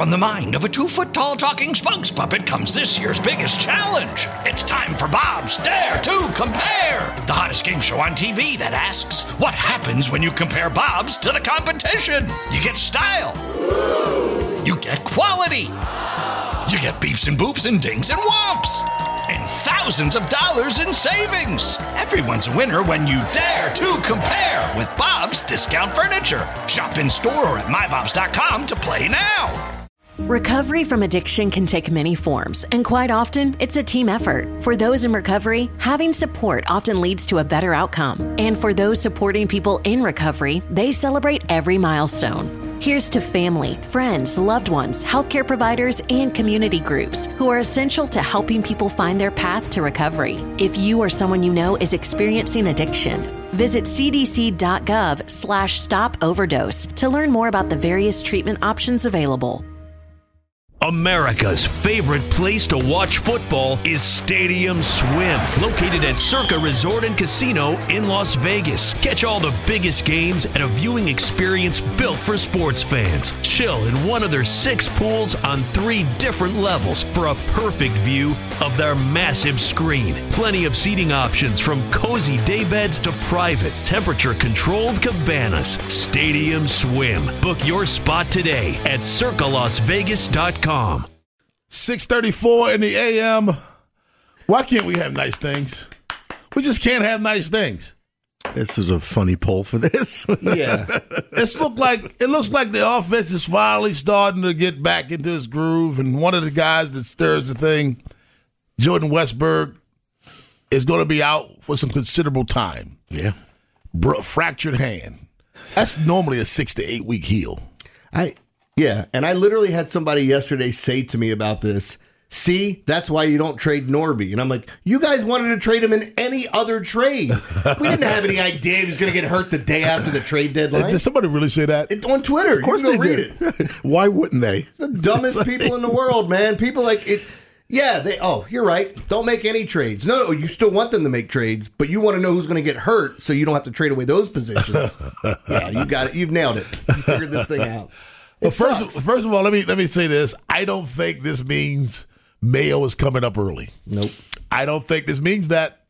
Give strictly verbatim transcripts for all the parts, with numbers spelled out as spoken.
From the mind of a two-foot-tall talking spokes puppet comes this year's biggest challenge. It's time for Bob's Dare to Compare, the hottest game show on T V that asks, what happens when you compare Bob's to the competition? You get style. You get quality. You get beeps and boops and dings and whomps. And thousands of dollars in savings. Everyone's a winner when you dare to compare with Bob's Discount Furniture. Shop in store or at my bobs dot com to play now. Recovery from addiction can take many forms, and quite often, it's a team effort. For those in recovery, having support often leads to a better outcome. And for those supporting people in recovery, they celebrate every milestone. Here's to family, friends, loved ones, healthcare providers, and community groups who are essential to helping people find their path to recovery. If you or someone you know is experiencing addiction, visit c d c dot gov slash stop overdose to learn more about the various treatment options available. America's favorite place to watch football is Stadium Swim, located at Circa Resort and Casino in Las Vegas. Catch all the biggest games at a viewing experience built for sports fans. Chill in one of their six pools on three different levels for a perfect view of their massive screen. Plenty of seating options from cozy daybeds to private, temperature-controlled cabanas. Stadium Swim. Book your spot today at circa las vegas dot com. six thirty-four in the A M. Why can't we have nice things? We just can't have nice things. This is a funny poll for this. Yeah. It's look like, it looks like the offense is finally starting to get back into its groove, and one of the guys that stirs the thing, Jordan Westberg, is going to be out for some considerable time. Yeah. Bro, fractured hand. That's normally a six to eight week heal. I Yeah, and I literally had somebody yesterday say to me about this, see, that's why you don't trade Norby. And I'm like, you guys wanted to trade him in any other trade. We didn't have any idea he was going to get hurt the day after the trade deadline. Did somebody really say that? It, on Twitter. Of course you they can go did. read it. Why wouldn't they? It's the dumbest like, people in the world, man. People like it. Yeah, they. Oh, you're right. Don't make any trades. No, you still want them to make trades, but you want to know who's going to get hurt, so you don't have to trade away those positions. Yeah, you got it. You've nailed it. You figured this thing out. Well, first, first of all, let me let me say this. I don't think this means Mayo is coming up early. Nope. I don't think this means that.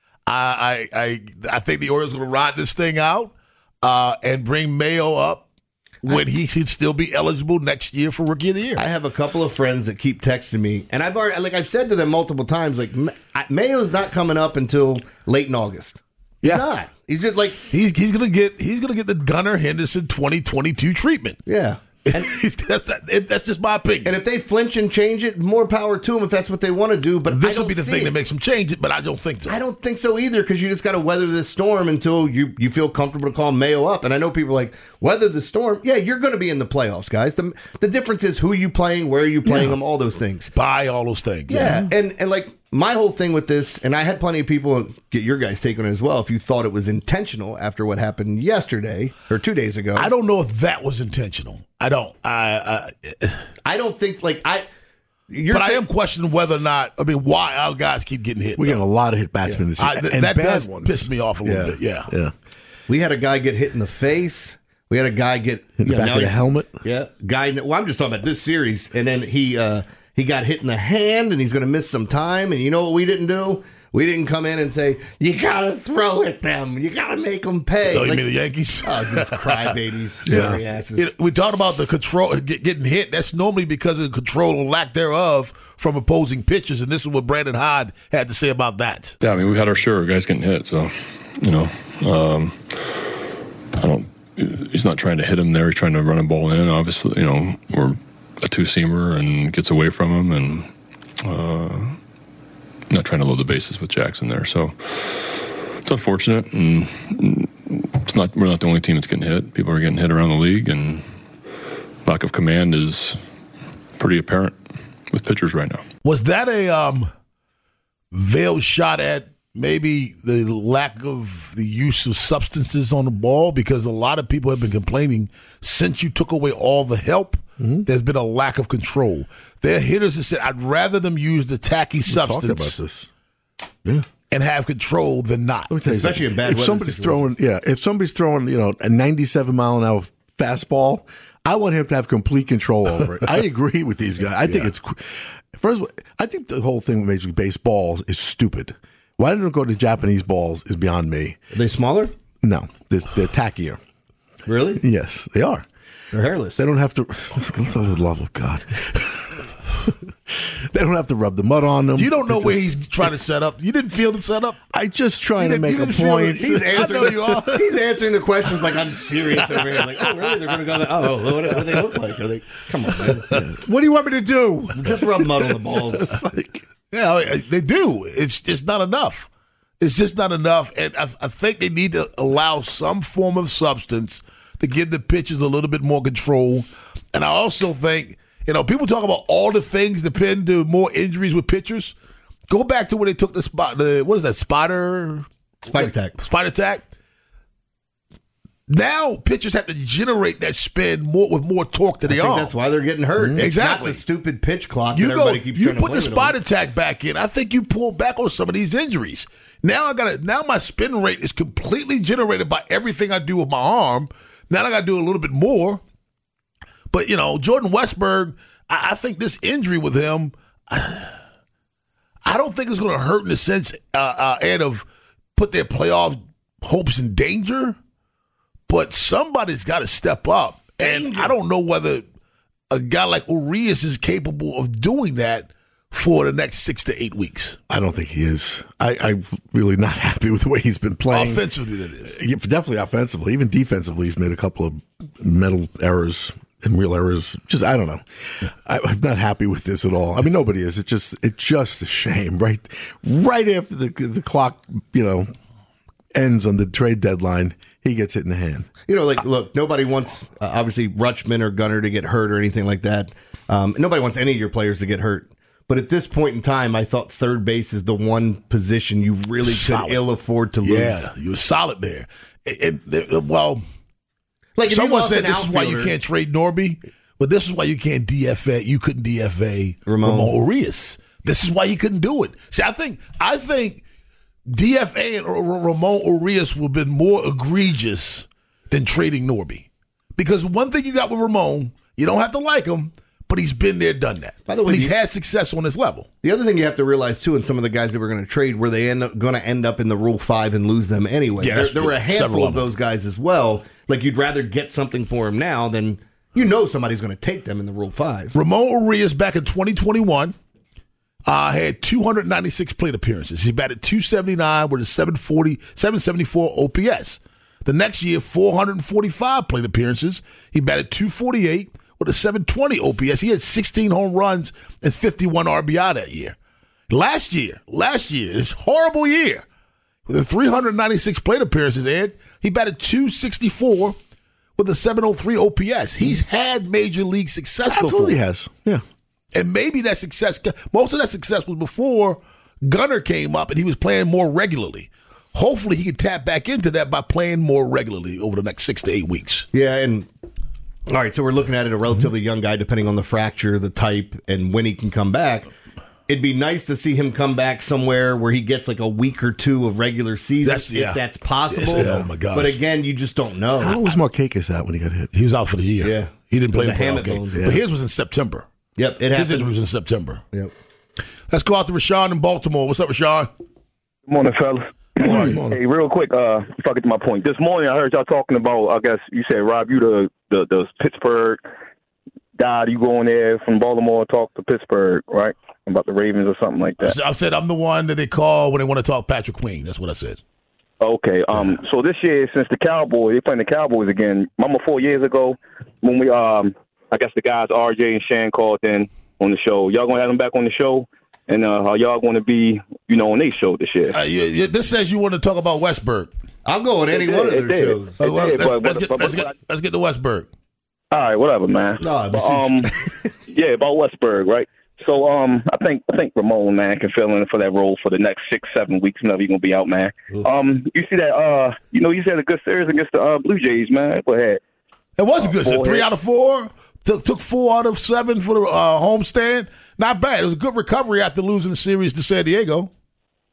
I I I, I think the Orioles are going to ride this thing out uh, and bring Mayo up when I, he should still be eligible next year for Rookie of the Year. I have a couple of friends that keep texting me, and I've already like I've said to them multiple times, like Mayo's not coming up until late in August. He's yeah. not. He's just like he's he's gonna get he's gonna get the Gunnar Henderson twenty twenty-two treatment. Yeah. And that's, that's just my opinion. And if they flinch and change it, more power to them if that's what they want to do. But this will be the thing it. that makes them change it, but I don't think so. I don't think so either, because you just got to weather this storm until you, you feel comfortable to call Mayo up. And I know people are like, weather the storm? Yeah, you're going to be in the playoffs, guys. The, the difference is who you playing, where are you playing yeah. them, all those things. Buy all those things. Yeah, yeah. And, and like my whole thing with this, and I had plenty of people get your guys' take on it as well, if you thought it was intentional after what happened yesterday or two days ago. I don't know if that was intentional. I don't. I I, I don't think like I. You're but saying, I am questioning whether or not. I mean, why our guys keep getting hit? We're getting a lot of hit batsmen yeah. this year, I, th- and that bad does ones. piss me off a little yeah. bit. Yeah, yeah. We had a guy get hit in the face. We had a guy get in the you know, back of the helmet. Yeah, guy. Well, I'm just talking about this series, and then he uh, he got hit in the hand, and he's going to miss some time. And you know what we didn't do? We didn't come in and say, you got to throw at them. You got to make them pay. Oh, you like, mean the Yankees? Oh, these crybabies. yeah. Sorry asses. It, we talked about the control, get, getting hit. That's normally because of the control or lack thereof from opposing pitchers, and this is what Brandon Hyde had to say about that. Yeah, I mean, we've had our share of guys getting hit, so, you know, um, I don't, he's not trying to hit him there. He's trying to run a ball in. Obviously, you know, we're a two-seamer and gets away from him, and, uh, not trying to load the bases with Jackson there, so it's unfortunate, and it's not. We're not the only team that's getting hit. People are getting hit around the league, and lack of command is pretty apparent with pitchers right now. Was that a um, veiled shot at maybe the lack of the use of substances on the ball? Because a lot of people have been complaining since you took away all the help. Mm-hmm. There's been a lack of control. There are hitters that said, I'd rather them use the tacky we substance about this. Yeah. and have control than not. Especially in bad if weather somebody's situation. throwing, yeah, if somebody's throwing, you know, a ninety-seven mile an hour fastball, I want him to have complete control over it. I agree with these guys. I think Yeah. it's first of all, I think the whole thing with Major League Baseball is stupid. Why didn't it go to Japanese balls is beyond me. Are they smaller? No, they're, they're tackier. Really? Yes, they are. They're hairless. They don't have to. For the love of God. They don't have to rub the mud on them. You don't know It's where just- he's trying to set up. You didn't feel the setup. I just trying You to didn't- make you a didn't feel point. it. He's answering. I know you are. He's answering the questions like I'm serious over here. Like, oh, really? They're going to go there? Oh, what, what do they look like? Are they? Come on, man. What do you want me to do? Just rub mud on the balls. It's like, Yeah, they do. It's just not enough. It's just not enough. And I, I think they need to allow some form of substance to give the pitchers a little bit more control. And I also think, you know, people talk about all the things depend to more injuries with pitchers. Go back to when they took the spot, the what is that, spider? Spider tack. Spider tack. Now pitchers have to generate that spin more with more torque to I the think arm. that's why they're getting hurt. It's Exactly. not the stupid pitch clock You that go, everybody keeps you trying to put the blame it spot on. attack back in. I think you pull back on some of these injuries. Now I got to. Now my spin rate is completely generated by everything I do with my arm. Now I got to do a little bit more. But you know, Jordan Westberg, I, I think this injury with him, I, I don't think it's going to hurt in the sense, uh, uh, Ed, of put their playoff hopes in danger. But somebody's got to step up, and I don't know whether a guy like Urias is capable of doing that for the next six to eight weeks. I don't think he is. I, I'm really not happy with the way he's been playing. Offensively, that is. Yeah, definitely offensively. Even defensively, he's made a couple of mental errors and real errors. Just I don't know. I, I'm not happy with this at all. I mean, nobody is. It's just it's just a shame. Right, right after the the clock, you know, ends on the trade deadline, he gets it in the hand. You know, like, look, nobody wants, uh, obviously, Rutschman or Gunnar to get hurt or anything like that. Um, nobody wants any of your players to get hurt. But at this point in time, I thought third base is the one position you really Solid. could ill afford to lose. Yeah, you were solid there. And, and, well, Like, if you someone lost said an this is why you outfielder- can't trade Norby, but this is why you can't D F A. You couldn't D F A Ramon. Ramon Urias. This is why you couldn't do it. See, I think I think D F A and R- R- Ramon Urias would have been more egregious than trading Norby. Because one thing you got with Ramon, you don't have to like him, but he's been there, done that. By the way, and he's you- had success on this level. The other thing you have to realize, too, and some of the guys that were going to trade, were they end up, going to end up in the Rule five and lose them anyway. Yeah, there, that's there were a true. handful Several of of them. those guys as well. Like, you'd rather get something for him now than you know somebody's going to take them in the Rule five. Ramon Urias back in twenty twenty-one uh, had two hundred ninety-six plate appearances. He batted two seventy-nine with a seven forty, seven seventy-four O P S. The next year, four hundred forty-five plate appearances. He batted two forty-eight with a seven twenty O P S. He had sixteen home runs and fifty-one R B I that year. Last year, last year, this horrible year, with the three hundred ninety-six plate appearances, Ed, he batted two sixty-four with a seven oh three O P S. He's had major league success Absolutely before. has. Yeah. And maybe that success, most of that success was before Gunnar came up and he was playing more regularly. Hopefully he can tap back into that by playing more regularly over the next six to eight weeks. Yeah, and all right, so we're looking at it, a relatively young guy, depending on the fracture, the type, and when he can come back. It'd be nice to see him come back somewhere where he gets like a week or two of regular season, That's- yeah. if that's possible. Yes, oh my gosh. But again, you just don't know. How was Markakis out when he got hit? He was out for the year. Yeah. He didn't It play was the a playoff hammock game. bone. But his was in September. Yep, it His happened. injury was in September. Yep. Let's go out to Rashawn in Baltimore. What's up, Rashawn? Good morning, fellas. Morning. Hey, real quick, uh, if I get to my point. This morning I heard y'all talking about, I guess you said, Rob, you the, the, the Pittsburgh guy, you go in there from Baltimore talk to Pittsburgh, right? About the Ravens or something like that. I said I'm the one that they call when they want to talk Patrick Queen. That's what I said. Okay, um, so this year, since the Cowboys, they're playing the Cowboys again, remember four years ago when we, um, I guess the guys R J and Shan called in on the show. Y'all going to have them back on the show? And uh, how y'all going to be, you know, on their show this year? Uh, you, you, this says you want to talk about Westberg. I'll go on any It one did, of it their did. shows. Uh, well, It did, let's, but- let's but- get, but- let's, but- get, let's get to Westberg. All right, whatever, man. No, I But, beseech um, yeah, about Westberg, right? So, um, I think I think Ramon, man, can fill in for that role for the next six, seven weeks. Whenever he's gonna be out, man. Um, you see that? Uh, you know, he's had a good series against the uh, Blue Jays, man. Go ahead. It was a good set. Four Three hits. out of four. Took took four out of seven for the uh, homestand. Not bad. It was a good recovery after losing the series to San Diego.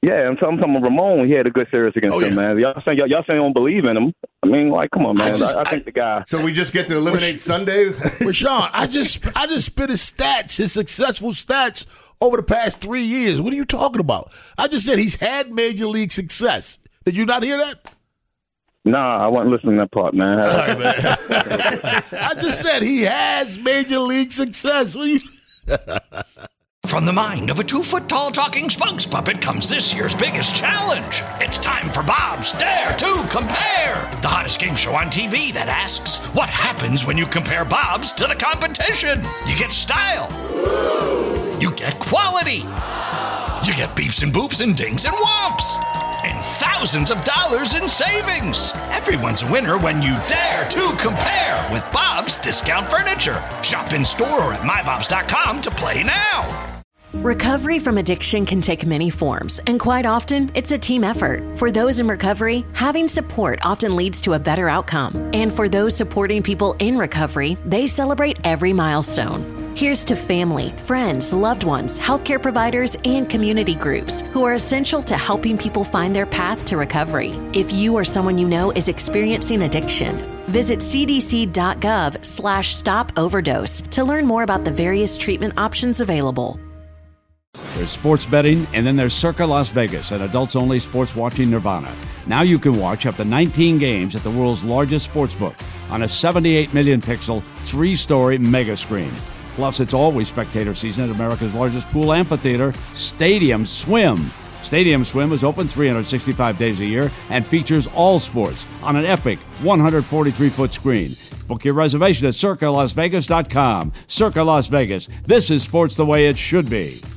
Yeah, I'm talking about Ramon. He had a good series against Oh, him, yeah. man. Y'all saying y'all, y'all saying you don't believe in him? I mean, like, come on, man. I, just- I think I- the guy. So we just get to eliminate Sunday? Rashawn, I just I just spit his stats, his successful stats over the past three years. What are you talking about? I just said he's had major league success. Did you not hear that? Nah, I wasn't listening to that part, man. All right, man. I just said he has major league success. What are you? From the mind of a two-foot-tall talking spokes puppet comes this year's biggest challenge. It's time for Bob's Dare to Compare, the hottest game show on T V that asks, what happens when you compare Bob's to the competition? You get style. You get quality. You get beeps and boops and dings and whomps. And thousands of dollars in savings. Everyone's a winner when you dare to compare with Bob's Discount Furniture. Shop in store or at my bobs dot com to play now. Recovery from addiction can take many forms, and quite often, it's a team effort. For those in recovery, having support often leads to a better outcome. And for those supporting people in recovery, they celebrate every milestone. Here's to family, friends, loved ones, healthcare providers, and community groups who are essential to helping people find their path to recovery. If you or someone you know is experiencing addiction, visit c d c dot gov slash stop overdose to learn more about the various treatment options available. There's sports betting, and then there's Circa Las Vegas, an adults-only sports watching nirvana. Now you can watch up to nineteen games at the world's largest sportsbook on a seventy-eight million pixel, three-story mega screen. Plus, it's always spectator season at America's largest pool amphitheater, Stadium Swim. Stadium Swim is open three hundred sixty-five days a year and features all sports on an epic one hundred forty-three foot screen. Book your reservation at circa las vegas dot com. Circa Las Vegas. This is sports the way it should be.